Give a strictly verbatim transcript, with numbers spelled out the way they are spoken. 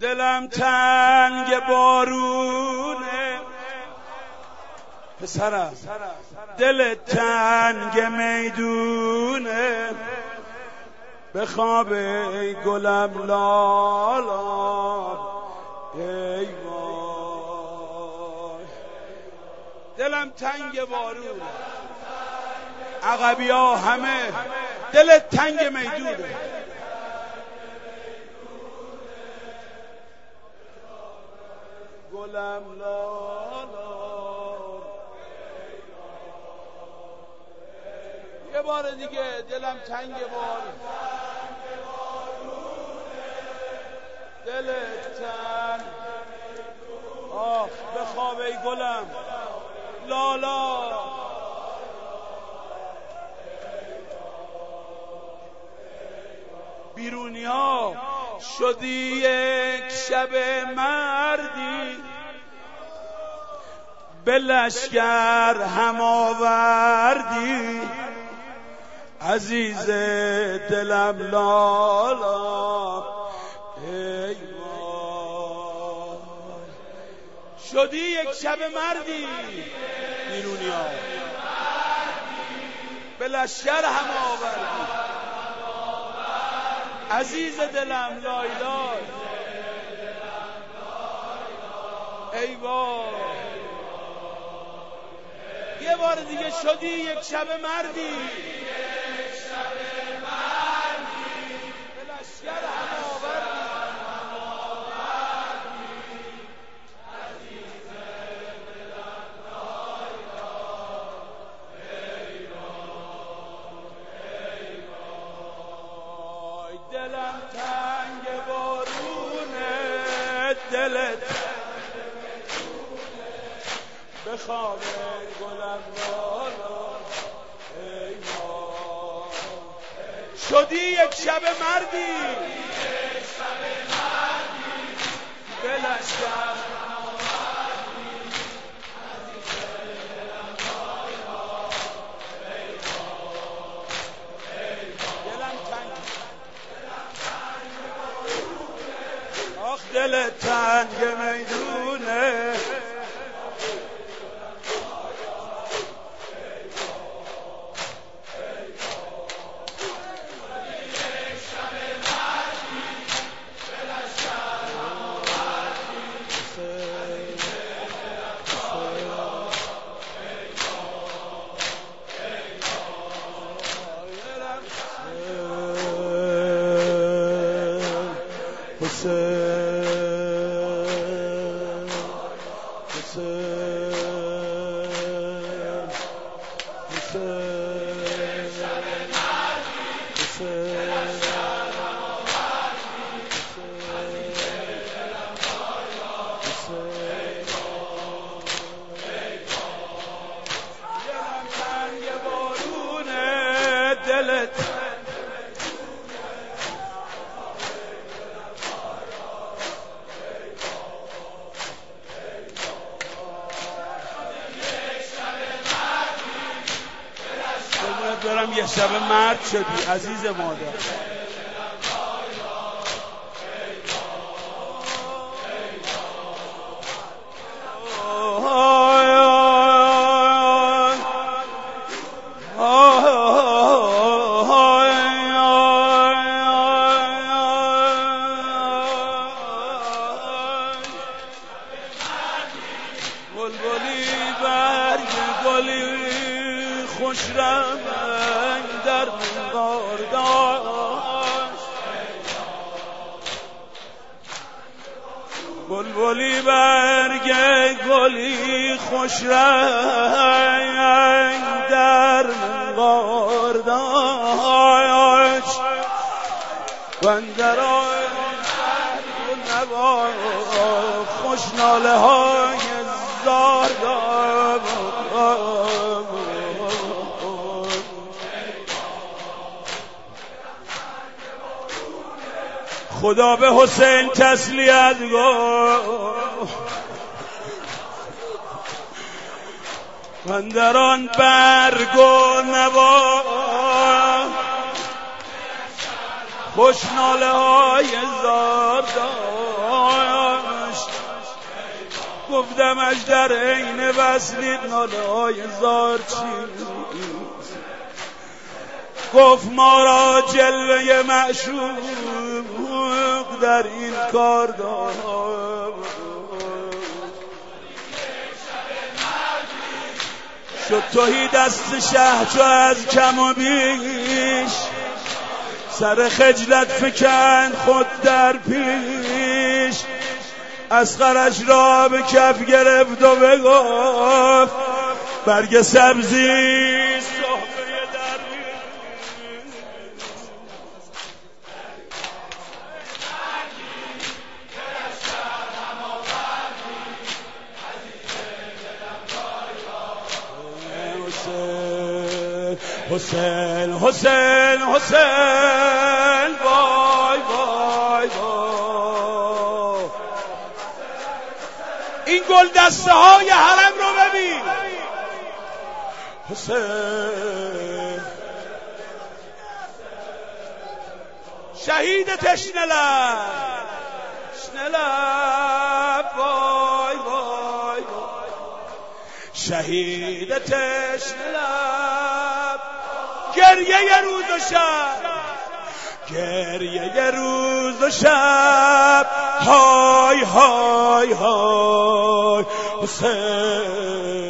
دلم تنگ بارونه پسرم، دل تنگ میدونه، بخواب ای گلم لالا ای وای. دلم تنگ بارونه، عقبی ها همه دل تنگ میدونه، گلم لالا. یه بار دیگه دلم تنگ بارونه، دل تنگ، آخ بخواب ای گلم لالا. بیرونی ها شدی یک شب مردی، به لشکر هم آوردی، عزیز دلم لالا ای وای. شدی یک شب مردی، بیرونی ها به لشکر هم آوردی، عزیز دلم لای لای ای وای. یه بار دیگه شدی یک شب مردی، به لشکر هم آوردی، عزیز دلم لای لای ای وای. دلم تنگ بارونه، دلت بخواب گلم لالا ای وای. شدی یک شب مردی، به لشکر دلم تنگ، آخ دل تنگ میدونه، حسین حسین دلم تنگ بارونه، دلت دارم یه شب مرد شدی عزیز مادر. بلبلی برگ گلی خوش رنگ در منقار داشت، بلبلی برگ گلی خوش رنگ در منقار داشت، بندر نوا خوش ناله های زار داشت. خدا به حسین تسلیت گفت، من در آن برگ و نوا خوش ناله های زار داشت. گفتمش در عین وصلید ناله های زار چیست، گفت ما را جلوه معشوق در این کار دار. شد توهی دست شه چو از کم و بیش، سر خجلت فکن خود در پیش. اصغرش را به کف گرفت و بگفت برگ سبزی صحبه درویش. حسین حسین حسین وای وای وای، این گل دسته های حرم رو ببین. حسین شهید تشنه لب، تشنه لب وای وای وای، شهید تشنه لب، گریه ی روز و شب، گریه ی روز و شب، های های های حسین.